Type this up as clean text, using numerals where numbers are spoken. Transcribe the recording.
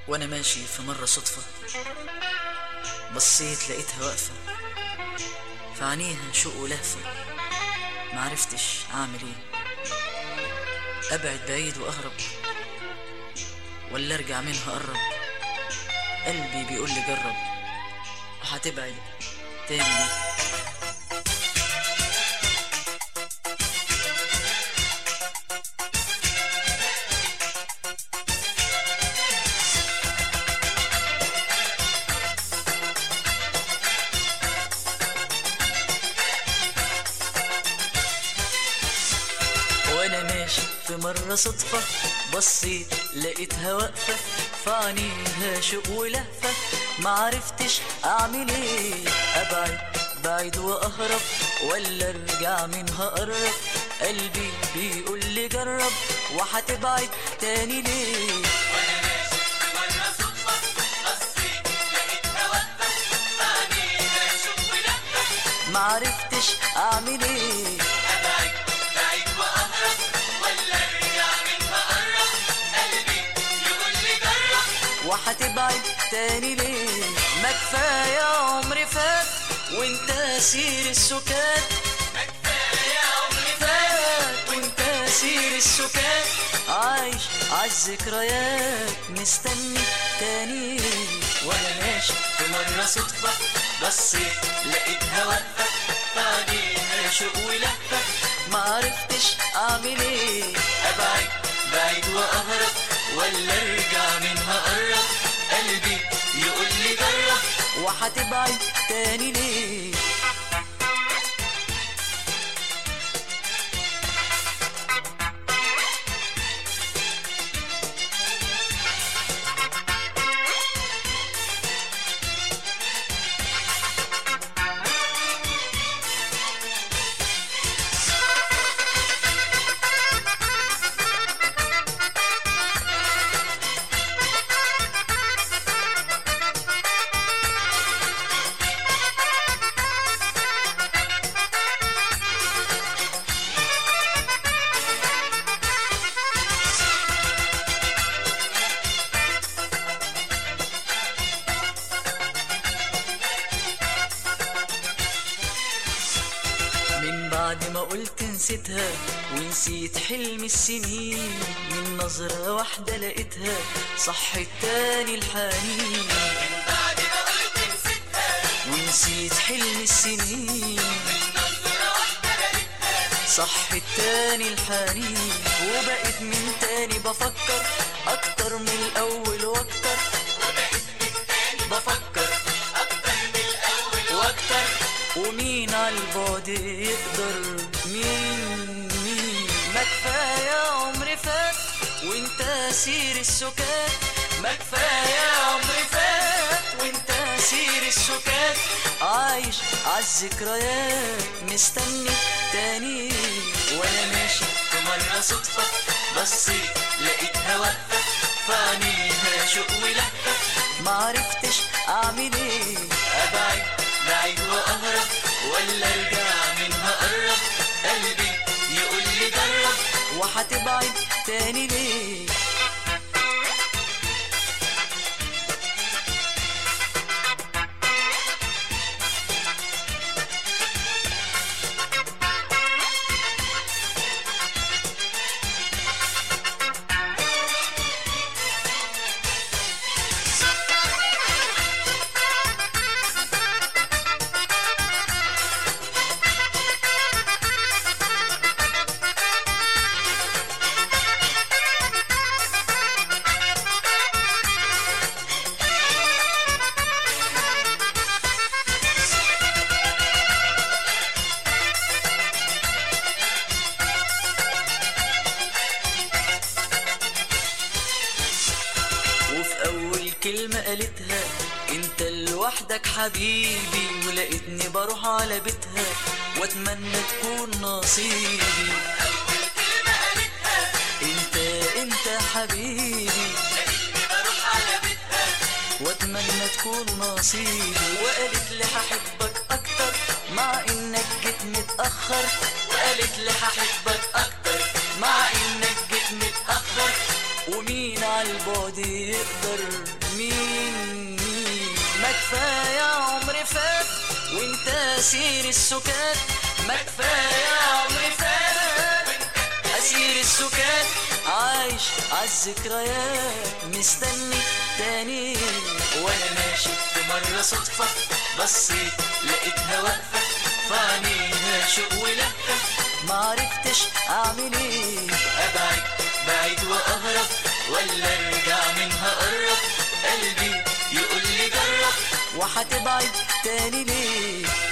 وانا ماشي في مرة صدفة بصيت لقيتها واقفة في عينيها شوق ولهفة، معرفتش اعمل ايه، ابعد بعيد واهرب ولا ارجع منها اقرب. قلبي بيقول لي جرب وهتبعد تاني ليه. وانا ماشي في مرة صدفة بصيت لقيتها واقفة في عينيها شوق ولهفة، معرفتش اعمل ايه، ابعد بعيد واهرب ولا ارجع منها اقرب. قلبي بيقول لي جرب وهتبعد تاني ليه. وانا ماشي في مرة صدفة بصيت لقيتها واقفة في عينيها شوق ولهفة، معرفتش اعمل ايه، ابعد بعيد واهرب ولا ارجع منها اقرب. قلبي يقول لي جرب وهتبعد تاني ليه. ما كفاية عمري فات وانت اسير السكات، ما كفاية عمري فات وانت اسير السكات، عايش عالذكريات مستني تاني. وانا ماشي في مرة صدفة بصيت لقيتها واقفة في عينيها شوق ولهفة، معرفتش اعمل ايه، ابعد بعيد واهرب ولا ارجع منها اقرب. قلبي يقول لي جرب وهتبعد تاني ليه. من بعد ما قلت نسيتها ونسيت حلم السنين، من نظرة واحدة لقيتها صحت تاني الحنين. بعد ما قلت نسيتها ونسيت حلم السنين، نظرة واحدة لقيتها صحت تاني الحنين. وبقيت من تاني بفكر اكتر من الاول واكتر، وبقيت من تاني بفكر اكتر من الاول واكتر. ومين عالبعد يقدر، مين ما كفاية عمري فات وانت اسير السكات، ما كفاية عمري فات وانت اسير السكات، عايش عالذكريات مستني تاني. وانا ماشي في مرة صدفة بصيت لقيتها واقفة في عينيها شوق ولهفة، معرفتش اعمل ايه، ابعد بعيد واهرب ولا ارجع منها اقرب. قلبي يقول لي جرب وهتبعد تاني ليه. وفي اول كلمة قالتها انت لوحدك حبيبي، ولقيتني بروح على بيتها واتمنى تكون نصيبي. اول كلمة قالتها انت حبيبي، لقيتني بروح على بيتها واتمنى تكون نصيبي. وقالت لي هحبك اكتر مع انك جيت متأخر، وقالت لي هحبك اكتر مع انك جيت متأخر. ومين عالبعد يقدر؟ مين ما كفاية عمر فات وانت اسير السكات، ما كفاية عمر فات اسير السكات، عايش عالذكريات مستني تاني. وانا ماشي في مرة صدفة بصيت لقيتها واقفة في عينيها شوق ولهفة، معرفتش اعمل ايه، ابعد بعيد واهرب ولا ارجع منها اقرب، قلبي يقول لي جرب وهتبعد تاني ليه؟